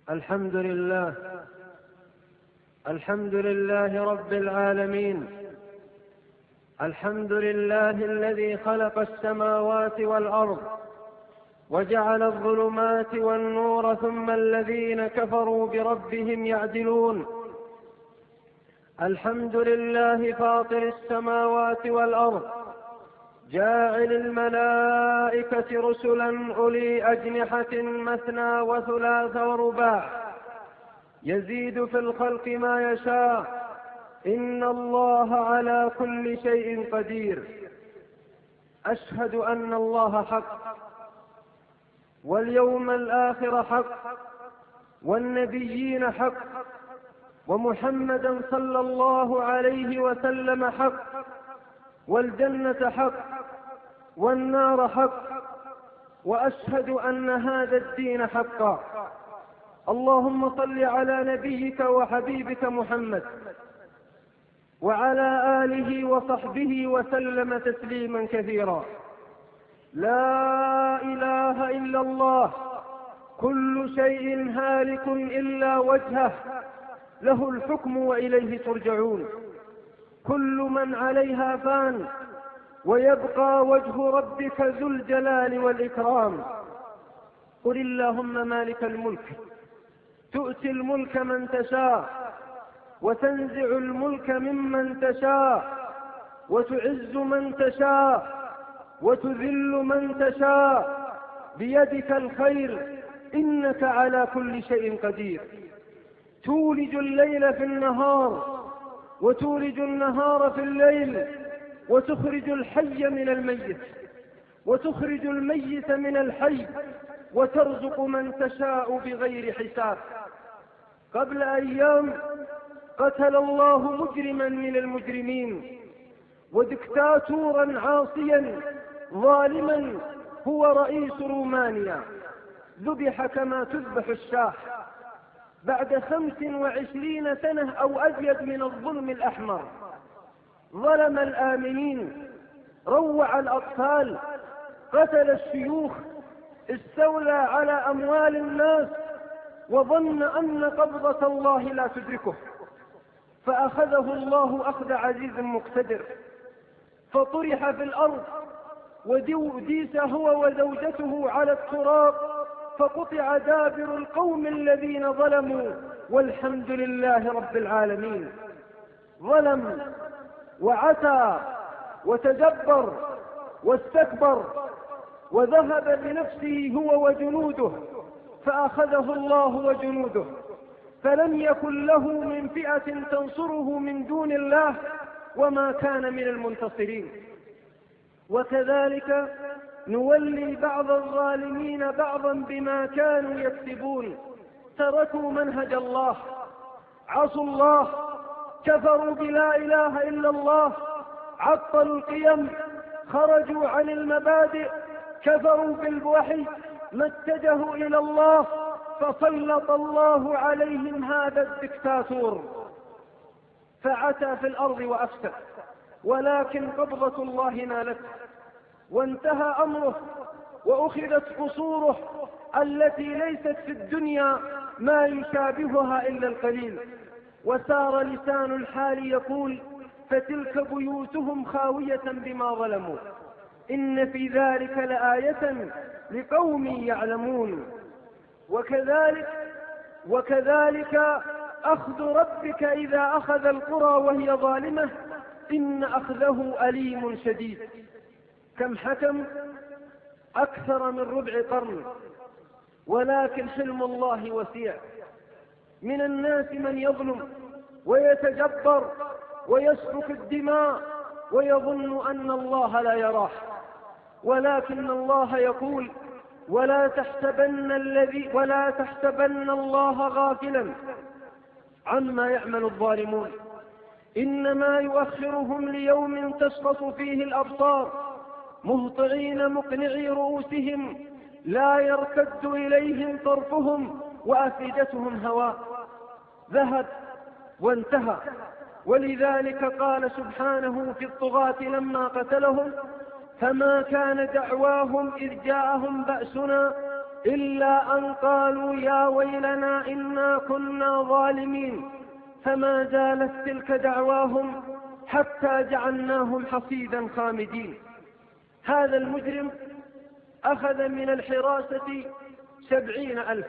الحمد لله. الحمد لله رب العالمين. الحمد لله الذي خلق السماوات والأرض وجعل الظلمات والنور، ثم الذين كفروا بربهم يعدلون. الحمد لله فاطر السماوات والأرض، جاعل الملائكة رسلا أولي أجنحة مثنى وثلاث ورباع، يزيد في الخلق ما يشاء، إن الله على كل شيء قدير. أشهد أن الله حق، واليوم الآخر حق، والنبيين حق، ومحمدا صلى الله عليه وسلم حق، والجنة حق، والنار حق، وأشهد أن هذا الدين حقا. اللهم صل على نبيك وحبيبك محمد وعلى آله وصحبه وسلم تسليما كثيرا. لا إله إلا الله، كل شيء هالك إلا وجهه، له الحكم وإليه ترجعون. كل من عليها فان، ويبقى وجه ربك ذو الجلال والإكرام. قل اللهم مالك الملك، تؤتي الملك من تشاء، وتنزع الملك ممن تشاء، وتعز من تشاء، وتذل من تشاء، بيدك الخير، إنك على كل شيء قدير. تولج الليل في النهار، وتولج النهار في الليل، وتخرج الحي من الميت، وتخرج الميت من الحي، وترزق من تشاء بغير حساب. قبل أيام قتل الله مجرما من المجرمين، ودكتاتورا عاصيا ظالما هو رئيس رومانيا، ذبح كما تذبح الشاة بعد 25 سنة أو أزيد من الظلم الأحمر. ظلم الآمنين، روع الأطفال، قتل الشيوخ، استولى على أموال الناس، وظن أن قبضة الله لا تدركه، فأخذه الله أخذ عزيز مقتدر، فطرح في الأرض، وديس هو وزوجته على التراب، فقطع دابر القوم الذين ظلموا، والحمد لله رب العالمين. ظلم وعتى وتجبر واستكبر، وذهب بنفسه هو وجنوده، فأخذه الله وجنوده، فلم يكن له من فئة تنصره من دون الله، وما كان من المنتصرين. وكذلك نولي بعض الظالمين بعضا بما كانوا يكسبون. تركوا منهج الله، عصوا الله، كفروا بلا إله إلا الله، عطلوا القيم، خرجوا عن المبادئ، كفروا بالوحي، ما اتجهوا إلى الله، فسلط الله عليهم هذا الدكتاتور، فعتى في الأرض وأفسد. ولكن قبضة الله نالته، وانتهى أمره، وأخذت قصوره التي ليست في الدنيا ما يشابهها إلا القليل. وسار لسان الحال يقول: فتلك بيوتهم خاوية بما ظلموا، إن في ذلك لآية لقوم يعلمون. وكذلك أخذ ربك إذا أخذ القرى وهي ظالمة، إن أخذه أليم شديد. كم حكم أكثر من ربع قرن، ولكن حلم الله وسيع. من الناس من يظلم ويتجبر ويسفك الدماء ويظن أن الله لا يراه، ولكن الله يقول: ولا تحسبن الله غافلا عما يعمل الظالمون، إنما يؤخرهم ليوم تشخص فيه الأبصار، مهطعين مقنعي رؤوسهم، لا يرتد إليهم طرفهم، وأفئدتهم هواء. ذهب وانتهى. ولذلك قال سبحانه في الطغاة لما قتلهم: فما كان دعواهم إذ جاءهم بأسنا إلا أن قالوا يا ويلنا إنا كنا ظالمين، فما زالت تلك دعواهم حتى جعلناهم حصيدا خامدين. هذا المجرم أخذ من الحراسة 70,000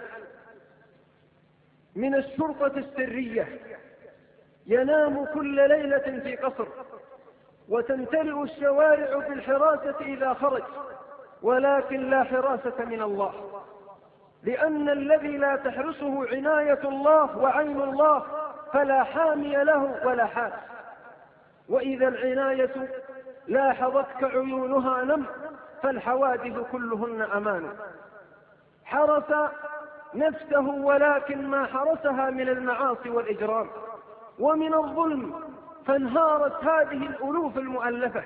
من الشرطة السرية، ينام كل ليلة في قصر، وتمتلئ الشوارع بالحراسة إذا خرج، ولكن لا حراسة من الله، لأن الذي لا تحرسه عناية الله وعين الله فلا حامي له ولا حاس. وإذا العناية لاحظتك عيونها نم، فالحوادث كلهن أمان. حرس نفسه ولكن ما حرسها من المعاصي والإجرام ومن الظلم، فانهارت هذه الألوف المؤلفة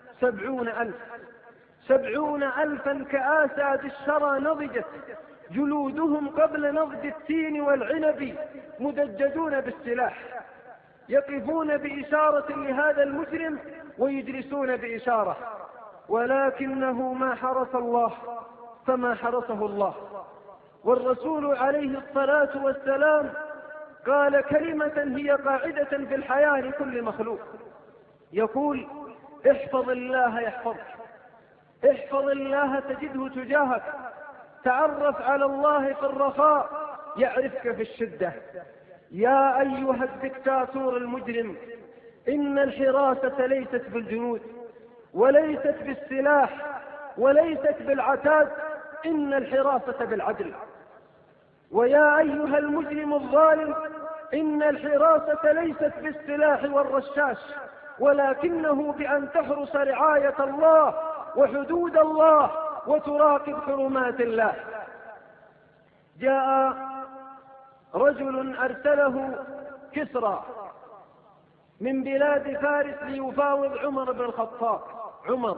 70,000 كآساد الشرى نضجت جلودهم قبل نضج التين والعنب، مدججون بالسلاح، يقفون بإشارة لهذا المجرم ويجلسون بإشارة، ولكنه ما حرس الله فما حرسه الله. والرسول عليه الصلاة والسلام قال كلمة هي قاعدة في الحياة لكل مخلوق، يقول: احفظ الله يحفظك، احفظ الله تجده تجاهك، تعرف على الله في الرخاء يعرفك في الشدة. يا أيها الدكتاتور المجرم، إن الحراسة ليست بالجنود وليست بالسلاح وليست بالعتاد، إن الحراسة بالعدل. ويا أيها المجرم الظالم، إن الحراسة ليست بالسلاح والرشاش، ولكنه بأن تحرس رعاية الله وحدود الله وتراقب حرمات الله. جاء رجل أرسله كسرى من بلاد فارس ليفاوض عمر بن الخطاب، عمر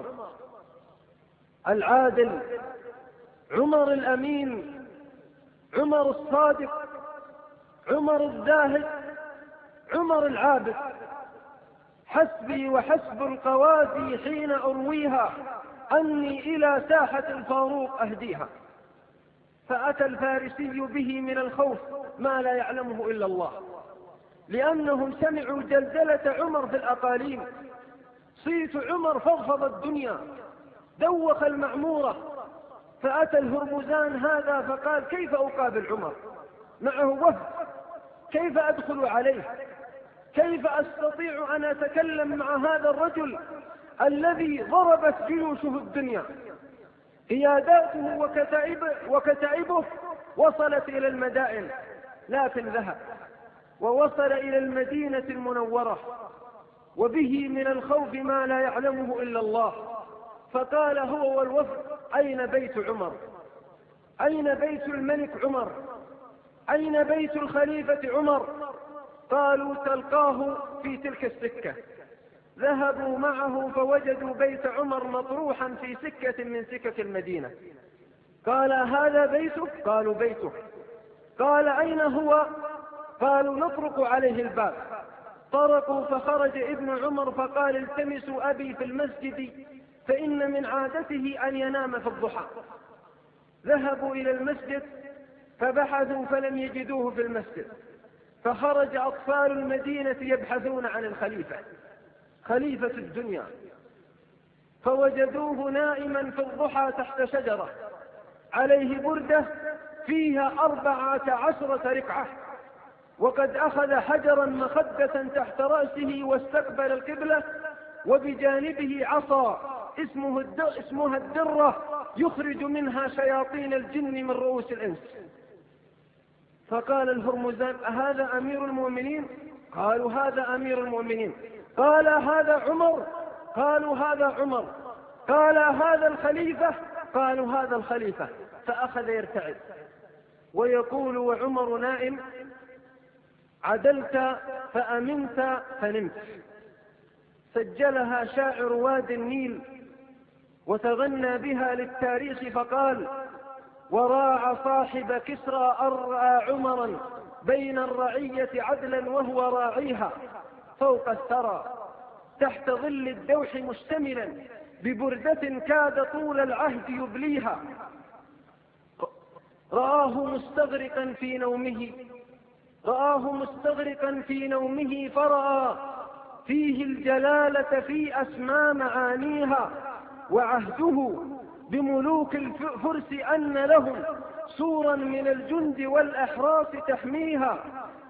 العادل، عمر الأمين، عمر الصادق، عمر الزاهد، عمر العابد. حسبي وحسب القواسي حين أرويها أني إلى ساحة الفاروق أهديها. فأتى الفارسي به من الخوف ما لا يعلمه إلا الله، لأنهم سمعوا جلجلة عمر في الأقاليم، صيت عمر فضفض الدنيا، دوخ المعمورة. فأتى الهرمزان هذا فقال: كيف أقابل عمر؟ معه وفد، كيف أدخل عليه؟ كيف أستطيع أن أتكلم مع هذا الرجل الذي ضربت جيوشه الدنيا؟ قياداته وكتائبه وصلت إلى المدائن، لكن ذهب ووصل إلى المدينة المنورة وبه من الخوف ما لا يعلمه إلا الله. فقال هو والوفد: أين بيت عمر؟ أين بيت الملك عمر؟ أين بيت الخليفة عمر؟ قالوا: تلقاه في تلك السكة. ذهبوا معه فوجدوا بيت عمر مطروحا في سكة من سكك المدينة. قال: هذا بيتك؟ قالوا: بيته. قال: أين هو؟ قالوا: نطرق عليه الباب. طرقوا فخرج ابن عمر فقال: التمسوا أبي في المسجد فإن من عادته أن ينام في الضحى. ذهبوا إلى المسجد فبحثوا فلم يجدوه في المسجد، فخرج أطفال المدينة يبحثون عن الخليفة، خليفة الدنيا، فوجدوه نائما في الضحى تحت شجرة، عليه بردة فيها 14 ركعة، وقد أخذ حجرا مخدة تحت رأسه واستقبل القبلة، وبجانبه عصا اسمها الدرة يخرج منها شياطين الجن من رؤوس الإنس. فقال الهرمزان: هذا أمير المؤمنين؟ قالوا: هذا أمير المؤمنين. قال: هذا عمر؟ قالوا: هذا عمر. قال: هذا الخليفة؟ قالوا: هذا الخليفة. فأخذ يرتعد ويقول وعمر نائم: عدلت فأمنت فنمت. سجلها شاعر وادي النيل وتغنى بها للتاريخ فقال: وراع صاحب كسرى أرأى عمرا بين الرعية عدلا وهو راعيها فوق الثرى تحت ظل الدوح مشتملا ببردة كاد طول العهد يبليها. رآه مستغرقا في نومه فرأى فيه الجلالة في أسمى معانيها، وعهده بملوك الفرس أن لهم سورا من الجند والأحراس تحميها.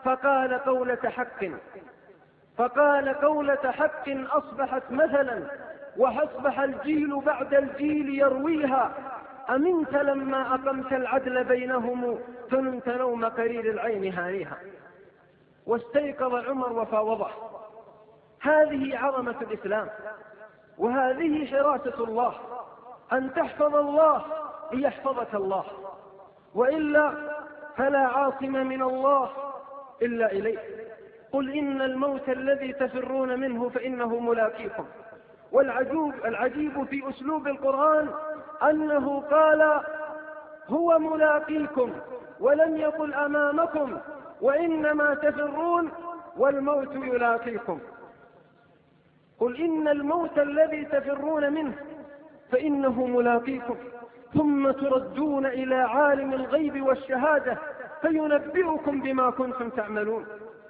فقال قولة حق أصبحت مثلا، وأصبح الجيل بعد الجيل يرويها. أمنت لما أقمت العدل بينهم، فنمت نوم قرير العين هانيها. واستيقظ عمر وفاوضه. هذه عظمة الإسلام، وهذه حراسة الله، أن تحفظ الله ليحفظك الله، وإلا فلا عاصم من الله إلا إليه. قل إن الموت الذي تفرون منه فإنه ملاقيكم. والعجيب في أسلوب القرآن أنه قال هو ملاقيكم، ولم يقل أمامكم وإنما تفرون والموت يلاقيكم. قل إن الموت الذي تفرون منه فإنه ملاقيكم، ثم تردون إلى عالم الغيب والشهادة فينبئكم بما كنتم تعملون.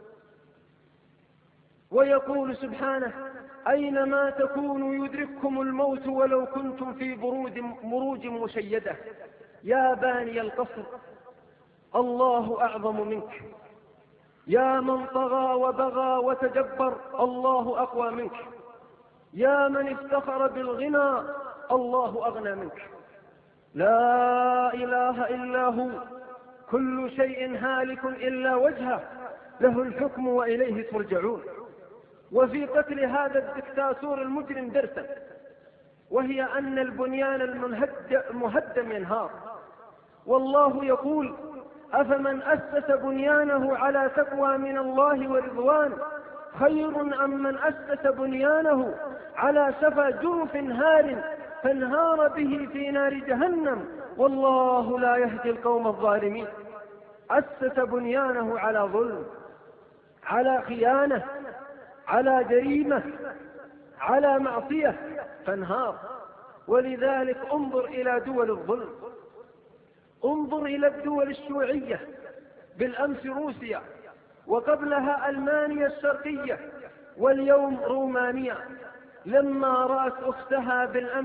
ويقول سبحانه أينما تكونوا يدرككم الموت ولو كنتم في بروج مشيدة. يا باني القصر الله أعظم منك، يا من طغى وبغى وتجبر الله أقوى منك، يا من افتخر بالغنى الله أغنى منك. لا إله إلا هو، كل شيء هالك إلا وجهه، له الحكم وإليه ترجعون. وفي قتل هذا الدكتاتور المجرم درسا، وهي أن البنيان المهدم ينهار. والله يقول أفمن أسس بنيانه على تقوى من الله ورضوان خير أم من أسس بنيانه على شفا جرف هار فانهار به في نار جهنم والله لا يهدي القوم الظالمين. أسس بنيانه على ظلم، على خيانة، على جريمة، على معصية فانهار. ولذلك انظر إلى دول الظلم، انظر إلى الدول الشيوعية، بالأمس روسيا، وقبلها ألمانيا الشرقية، واليوم رومانيا. لما رأت أختها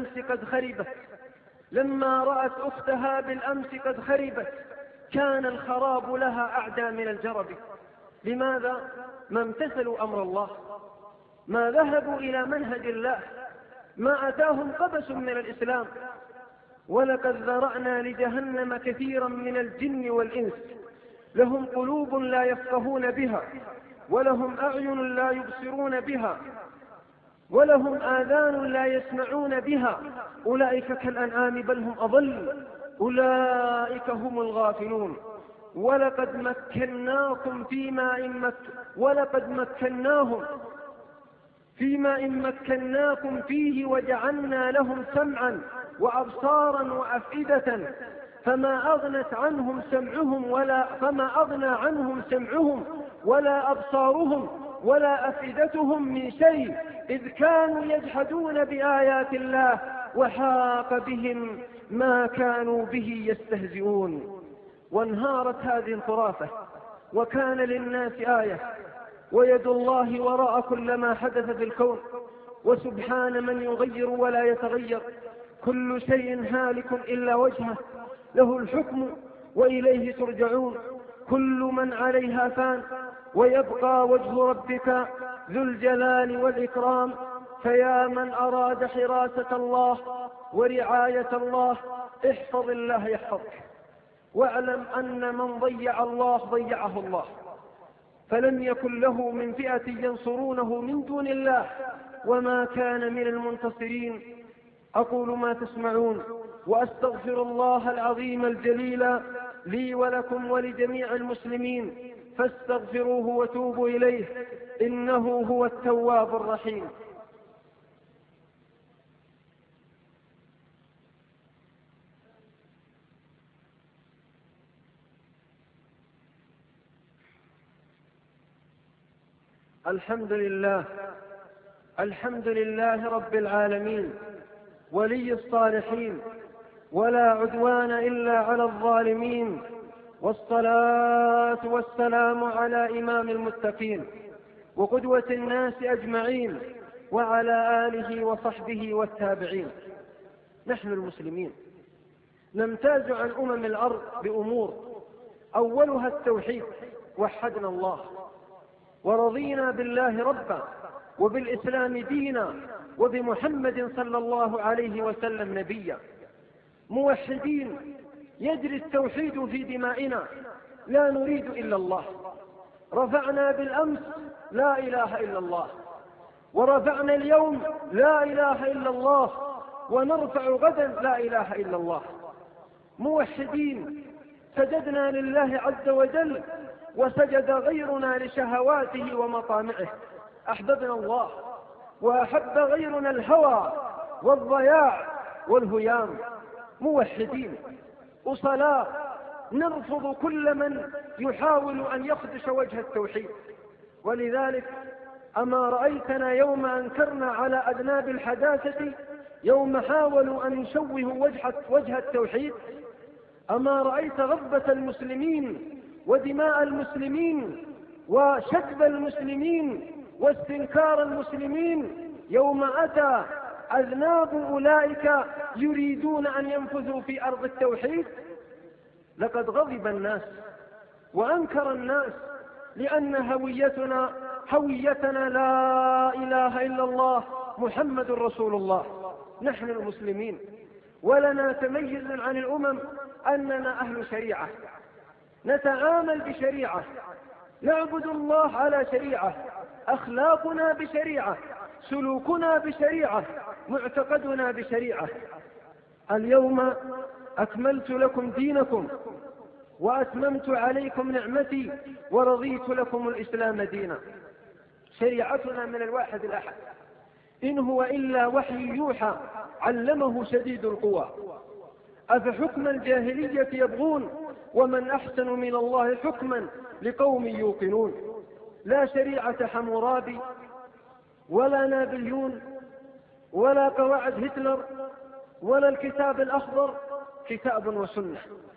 بالأمس قد خربت كان الخراب لها أعدى من الجرب. لماذا؟ ما امتثلوا أمر الله، ما ذهبوا إلى منهج الله، ما أتاهم قبس من الإسلام. ولقد ذرأنا لجهنم كثيرا من الجن والإنس لهم قلوب لا يفقهون بها، ولهم أعين لا يبصرون بها، ولهم آذان لا يسمعون بها، أولئك كالأنعام بل هم أضل، أولئك هم الغافلون. ولقد مكناهم في ماء مكناكم فيه وجعلنا لهم سمعا وأبصارا وأفئدة فما أغنى عنهم سمعهم ولا أبصارهم ولا أفئدتهم من شيء إذ كانوا يجحدون بآيات الله وحاق بهم ما كانوا به يستهزئون. وانهارت هذه الخرافة، وكان للناس آية، ويد الله وراء كل ما حدث في الكون، وسبحان من يغير ولا يتغير، كل شيء هالك إلا وجهه، له الحكم وإليه ترجعون. كل من عليها فان ويبقى وجه ربك ذو الجلال والإكرام. فيا من أراد حراسة الله ورعاية الله احفظ الله يحفظك، واعلم أن من ضيع الله ضيعه الله، فلم يكن له من فئة ينصرونه من دون الله وما كان من المنتصرين. أقول ما تسمعون وأستغفر الله العظيم الجليل لي ولكم ولجميع المسلمين، فاستغفروه وتوبوا إليه إنه هو التواب الرحيم. الحمد لله رب العالمين، ولي الصالحين، ولا عدوان إلا على الظالمين، والصلاة والسلام على إمام المتقين وقدوة الناس أجمعين، وعلى آله وصحبه والتابعين. نحن المسلمين نمتاز عن أمم الأرض بأمور، أولها التوحيد، وحدنا الله ورضينا بالله ربا وبالإسلام دينا وبمحمد صلى الله عليه وسلم نبيا. موحدين يجري التوحيد في دمائنا، لا نريد إلا الله. رفعنا بالأمس لا إله إلا الله، ورفعنا اليوم لا إله إلا الله، ونرفع غدا لا إله إلا الله. موحدين سجدنا لله عز وجل، وسجد غيرنا لشهواته ومطامعه. أحببنا الله وأحب غيرنا الهوى والضياع والهيام. موحدين أصلاء نرفض كل من يحاول أن يخدش وجه التوحيد. ولذلك أما رأيتنا يوم أنكرنا على أذناب الحداثة، يوم حاولوا أن يشوهوا وجه التوحيد؟ أما رأيت غضبة المسلمين ودماء المسلمين وشتم المسلمين واستنكار المسلمين يوم أتى أذناب أولئك يريدون أن ينفذوا في أرض التوحيد؟ لقد غضب الناس وأنكر الناس، لأن هويتنا لا إله إلا الله محمد رسول الله. نحن المسلمين ولنا تميز عن الأمم أننا أهل شريعة، نتعامل بشريعة، نعبد الله على شريعة، أخلاقنا بشريعة، سلوكنا بشريعة، معتقدنا بشريعة. اليوم أكملت لكم دينكم وأتممت عليكم نعمتي ورضيت لكم الإسلام دينا. شريعتنا من الواحد الأحد، إن هو إلا وحي يوحى علمه شديد القوى. أفحكم الجاهلية يبغون ومن أحسن من الله حكما لقوم يوقنون. لا شريعة حمورابي ولا نابليون ولا قواعد هتلر ولا الكتاب الأخضر، كتاب وسنة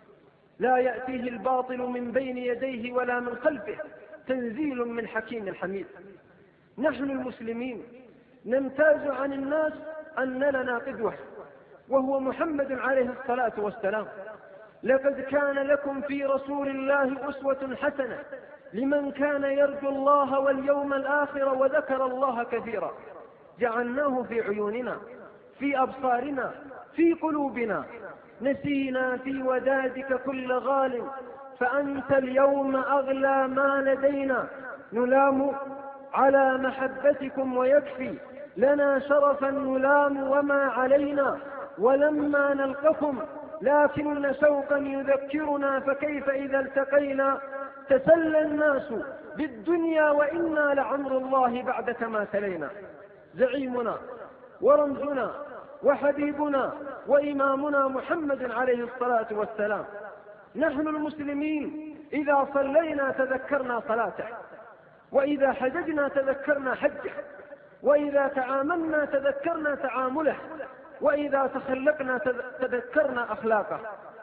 لا يأتيه الباطل من بين يديه ولا من خلفه، تنزيل من حكيم حميد. نحن المسلمين نمتاز عن الناس أن لنا قدوة، وهو محمد عليه الصلاة والسلام. لقد كان لكم في رسول الله أسوة حسنة لمن كان يرجو الله واليوم الآخر وذكر الله كثيرا. جعلناه في عيوننا، في أبصارنا، في قلوبنا. نسينا في ودادك كل غال، فأنت اليوم أغلى ما لدينا. نلام على محبتكم ويكفي لنا شرفا نلام وما علينا. ولما نلقكم لكن شوقا يذكرنا، فكيف إذا التقينا؟ تسلى الناس بالدنيا وإنا لعمر الله بعد كما تلينا. زعيمنا ورمزنا وحبيبنا وإمامنا محمد عليه الصلاة والسلام. نحن المسلمين إذا صلينا تذكرنا صلاته، وإذا حججنا تذكرنا حجه، وإذا تعاملنا تذكرنا تعامله، وإذا تخلقنا تذكرنا أخلاقه.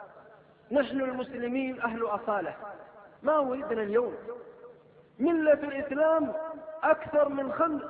نحن المسلمين أهل أصالة. ما ولدنا اليوم. ملة الإسلام أكثر من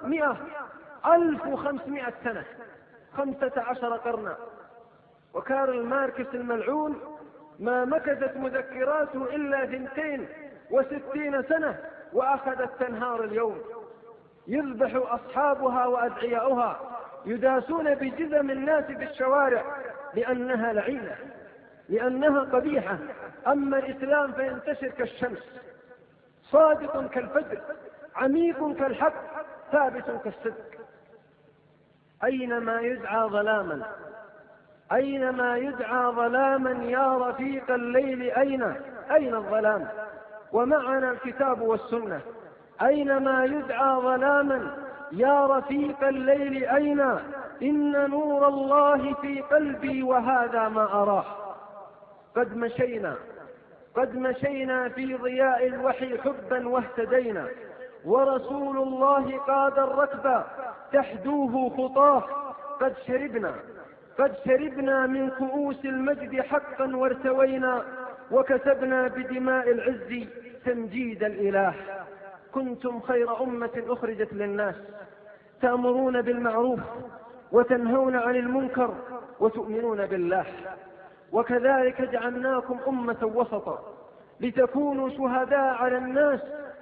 1500 سنة، 15 قرنا. وكارل ماركس الملعون ما مكثت مذكراته إلا 62 سنة، وأخذت تنهار اليوم. يذبح أصحابها وأدعياؤها، يداسون بجزم الناس في الشوارع لأنها لعينة، لأنها قبيحة. أما الإسلام فينتشر كالشمس، صادق كالفجر، عميق كالحق، ثابت كالصدق. أينما يدعى ظلاما، أينما يدعى ظلاما يا رفيق الليل أين الظلام؟ ومعنا الكتاب والسنة. أينما يدعى ظلاما يا رفيق الليل أين؟ إن نور الله في قلبي وهذا ما أراه. قد مشينا في ضياء الوحي حبا واهتدينا، ورسول الله قاد الركب تحدوه خطاه. قد قد شربنا من كؤوس المجد حقا وارتوينا، وكسبنا بدماء العز تمجيد الإله. كنتم خير أمة أخرجت للناس، تأمرون بالمعروف وتنهون عن المنكر وتؤمنون بالله. وكذلك جعلناكم أمة وسطا لتكونوا شهداء على الناس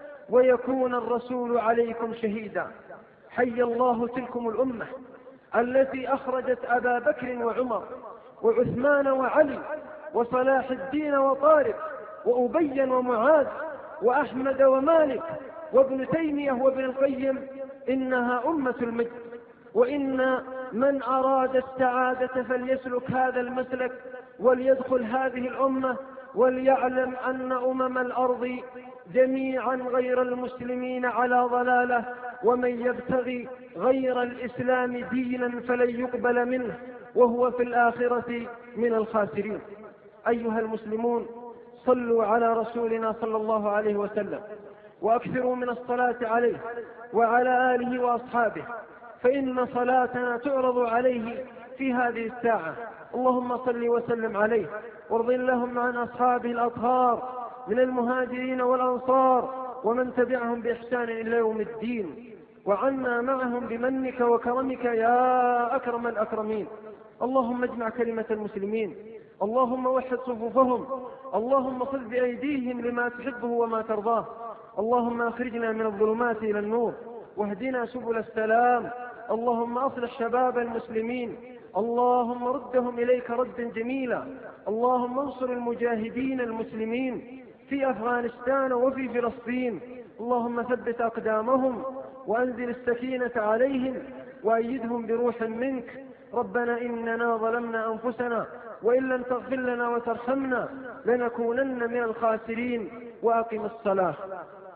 ويكون الرسول عليكم شهيدا. حي الله تلكم الأمة التي أخرجت أبا بكر وعمر وعثمان وعلي وصلاح الدين وطارق وأبي ومعاذ وأحمد ومالك وابن تيمية وابن القيم. إنها أمة المجد، وإن من أراد السعادة فليسلك هذا المسلك وليدخل هذه الأمة، وليعلم أن أمم الأرض جميعا غير المسلمين على ضلالة، ومن يبتغي غير الإسلام دينا فلن يقبل منه وهو في الآخرة من الخاسرين. أيها المسلمون، صلوا على رسولنا صلى الله عليه وسلم، وأكثروا من الصلاة عليه وعلى آله وأصحابه، فإن صلاتنا تعرض عليه في هذه الساعة. اللهم صل وسلم عليه، وارض اللهم عن أصحابه الأطهار من المهاجرين والأنصار ومن تبعهم بإحسان إلى يوم الدين، وعنا معهم بمنك وكرمك يا أكرم الأكرمين. اللهم اجمع كلمة المسلمين، اللهم وحد صفوفهم، اللهم خذ بأيديهم لما تحبه وما ترضاه. اللهم أخرجنا من الظلمات إلى النور واهدنا سبل السلام. اللهم أصلح شباب المسلمين، اللهم ردهم إليك ردا جميلا. اللهم انصر المجاهدين المسلمين في أفغانستان وفي فلسطين، اللهم ثبت أقدامهم وأنزل السكينة عليهم وأيدهم بروح منك. ربنا إننا ظلمنا أنفسنا وإن لم تغفر لنا وترحمنا لنكونن من الخاسرين. وأقم الصلاة.